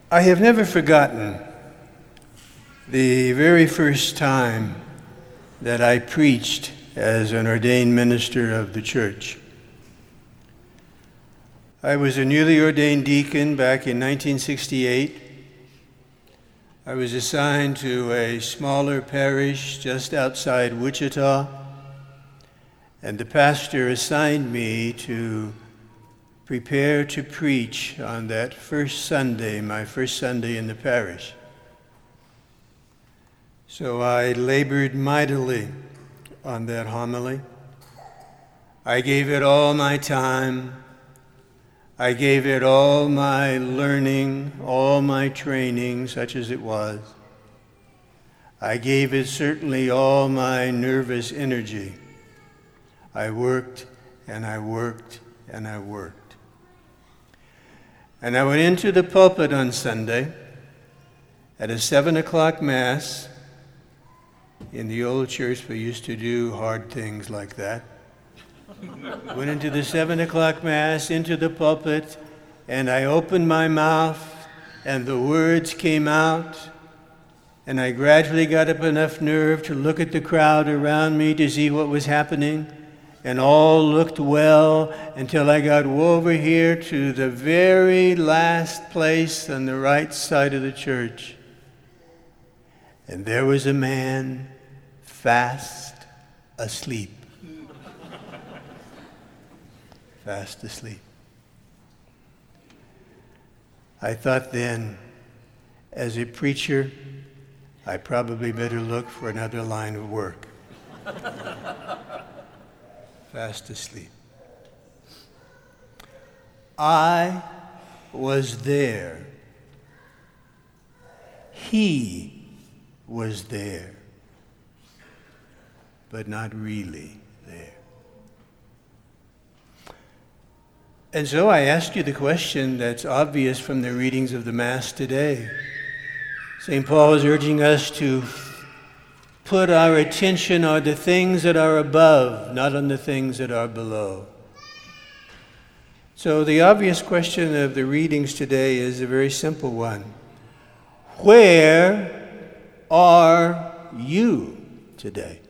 I have never forgotten the very first time that I preached as an ordained minister of the church. I was a newly ordained deacon back in 1968. I was assigned to a smaller parish just outside Wichita, and the pastor assigned me to prepare to preach on that first Sunday, my first Sunday in the parish. So I labored mightily on that homily. I gave it all my time. I gave it all my learning, all my training, such as it was. I gave it certainly all my nervous energy. I worked and I worked and I worked. And I went into the pulpit on Sunday at a 7 o'clock Mass. In the old church, we used to do hard things like that. Went into the 7 o'clock Mass, into the pulpit, and I opened my mouth, and the words came out, and I gradually got up enough nerve to look at the crowd around me to see what was happening, and all looked well until I got over here to the very last place on the right side of the church. And there was a man fast asleep. Fast asleep. I thought then, as a preacher, I probably better look for another line of work. Fast asleep. I was there. He was there, but not really there. And so I asked you the question that's obvious from the readings of the Mass today. St. Paul is urging us to put our attention on the things that are above, not on the things that are below. So the obvious question of the readings today is a very simple one. Where are you today?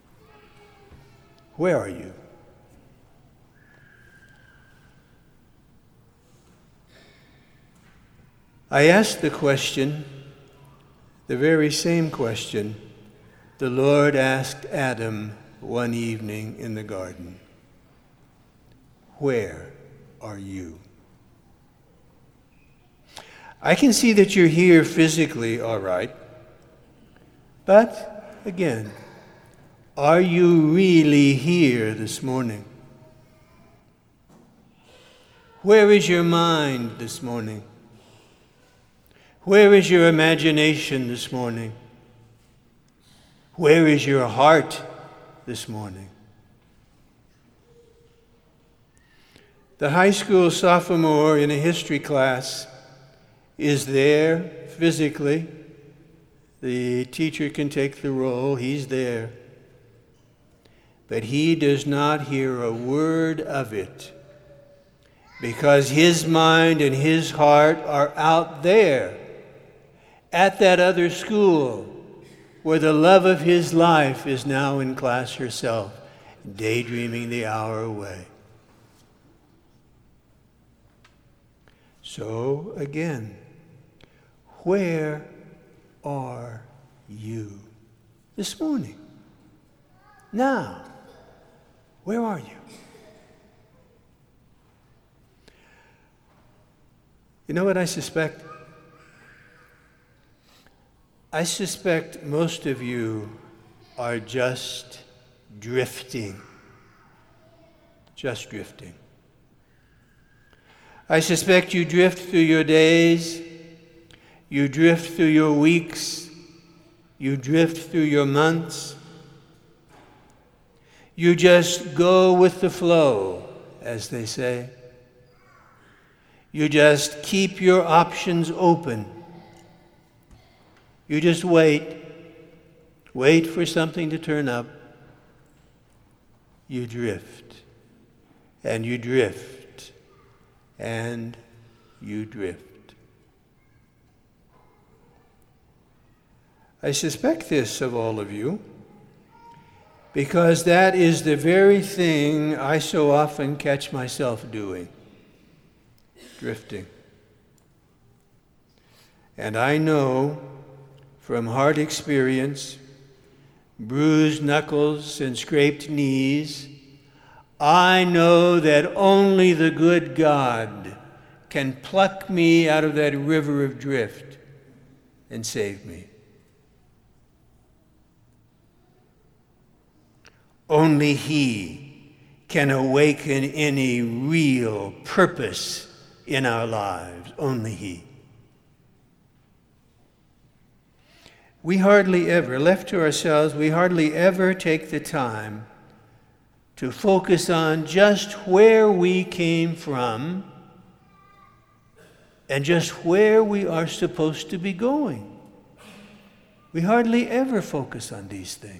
Where are you? I asked the question, the very same question, the Lord asked Adam one evening in the garden. Where are you? I can see that you're here physically, all right. But, again, are you really here this morning? Where is your mind this morning? Where is your imagination this morning? Where is your heart this morning? The high school sophomore in a history class is there physically. The teacher can take the role. He's there. But he does not hear a word of it because his mind and his heart are out there at that other school where the love of his life is now in class herself, daydreaming the hour away. So, again, where are you this morning? Now, where are you? You know what I suspect? I suspect most of you are just drifting. Just drifting. I suspect you drift through your days, you drift through your weeks, you drift through your months. You just go with the flow, as they say. You just keep your options open. You just wait for something to turn up. You drift, and you drift, and you drift. I suspect this of all of you, because that is the very thing I so often catch myself doing, drifting. And I know from hard experience, bruised knuckles and scraped knees, I know that only the good God can pluck me out of that river of drift and save me. Only He can awaken any real purpose in our lives. Only He. We hardly ever, left to ourselves, we hardly ever take the time to focus on just where we came from and just where we are supposed to be going. We hardly ever focus on these things.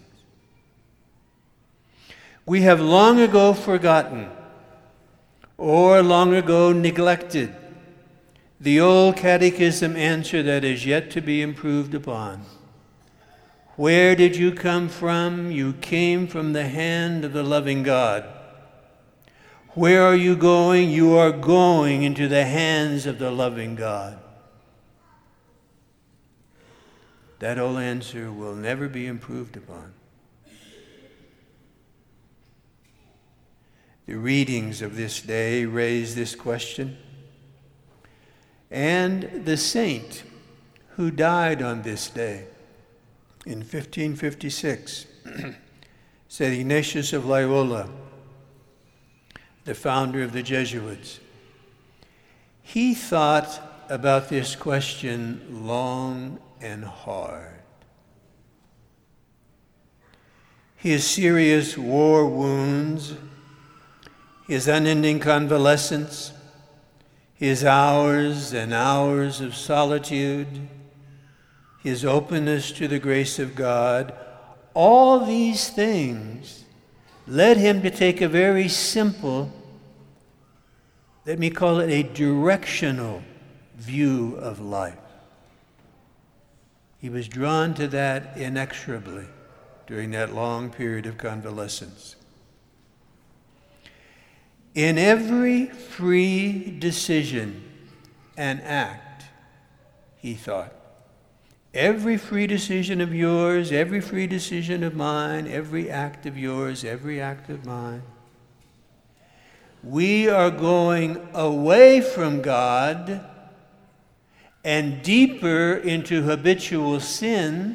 We have long ago forgotten or long ago neglected the old catechism answer that is yet to be improved upon. Where did you come from? You came from the hand of the loving God. Where are you going? You are going into the hands of the loving God. That old answer will never be improved upon. The readings of this day raise this question. And the saint who died on this day in 1556, St. Ignatius of Loyola, the founder of the Jesuits, he thought about this question long and hard. His serious war wounds, his unending convalescence, his hours and hours of solitude, his openness to the grace of God, all these things led him to take a very simple, let me call it a directional view of life. He was drawn to that inexorably during that long period of convalescence. In every free decision and act, he thought, every free decision of yours, every free decision of mine, every act of yours, every act of mine, we are going away from God and deeper into habitual sin,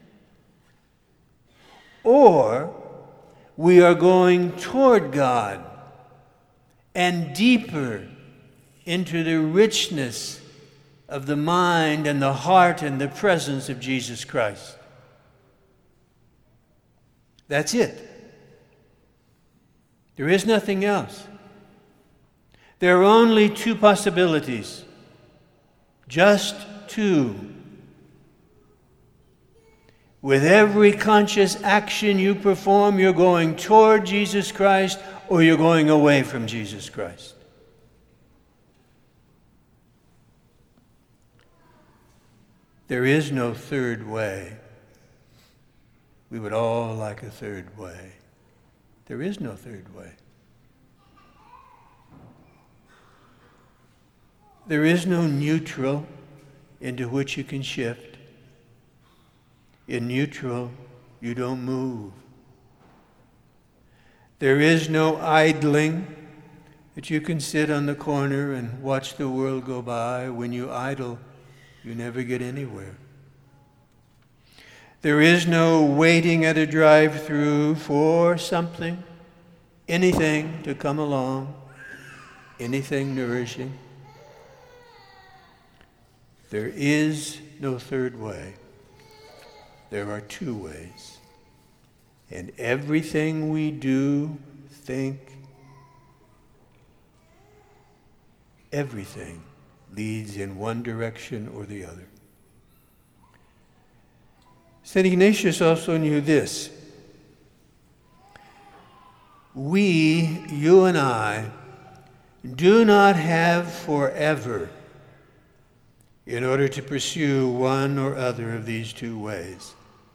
or we are going toward God and deeper into the richness of the mind and the heart and the presence of Jesus Christ. That's it. There is nothing else. There are only two possibilities. Just two. With every conscious action you perform, you're going toward Jesus Christ or you're going away from Jesus Christ. There is no third way. We would all like a third way. There is no third way. There is no neutral into which you can shift. In neutral, you don't move. There is no idling that you can sit on the corner and watch the world go by. When you idle, you never get anywhere. There is no waiting at a drive-through for something, anything to come along, anything nourishing. There is no third way. There are two ways. And everything we do, think, everything leads in one direction or the other. St. Ignatius also knew this. We, you and I, do not have forever in order to pursue one or other of these two ways.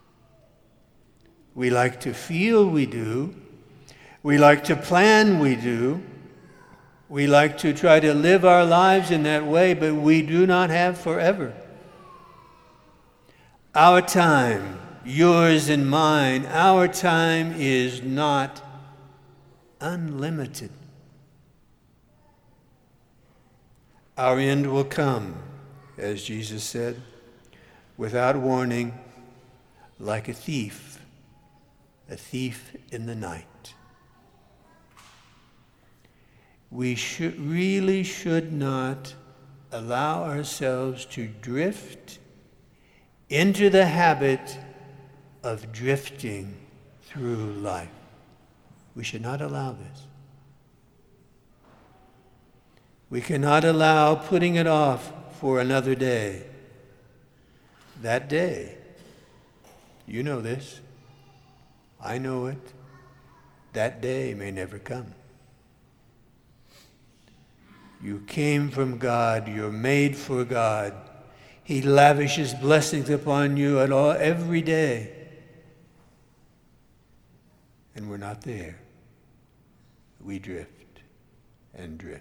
We like to feel we do. We like to plan we do. We like to try to live our lives in that way, but we do not have forever. Our time, yours and mine, our time is not unlimited. Our end will come, as Jesus said, without warning, like a thief in the night. We really should not allow ourselves to drift into the habit of drifting through life. We should not allow this. We cannot allow putting it off for another day. That day, you know this, I know it, that day may never come. You came from God, you're made for God. He lavishes blessings upon you every day. And we're not there. We drift and drift.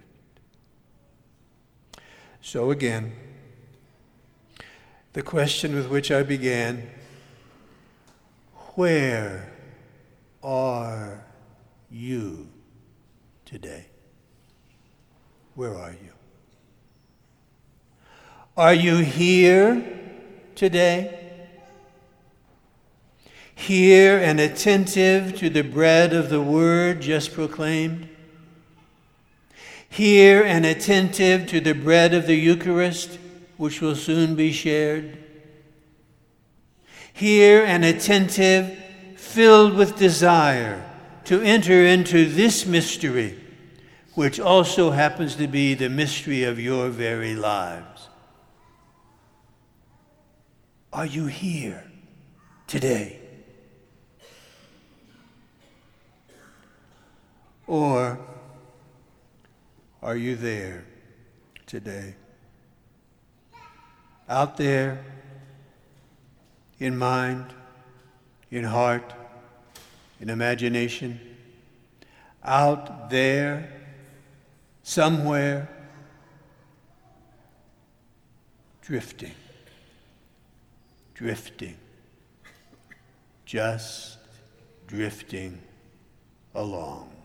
So again, the question with which I began, where are you today? Where are you? Are you here today? Here and attentive to the bread of the word just proclaimed? Here and attentive to the bread of the Eucharist, which will soon be shared? Here and attentive, filled with desire to enter into this mystery, which also happens to be the mystery of your very lives. Are you here today? Or are you there today? Out there, in mind, in heart, in imagination, out there, somewhere, drifting, just drifting along.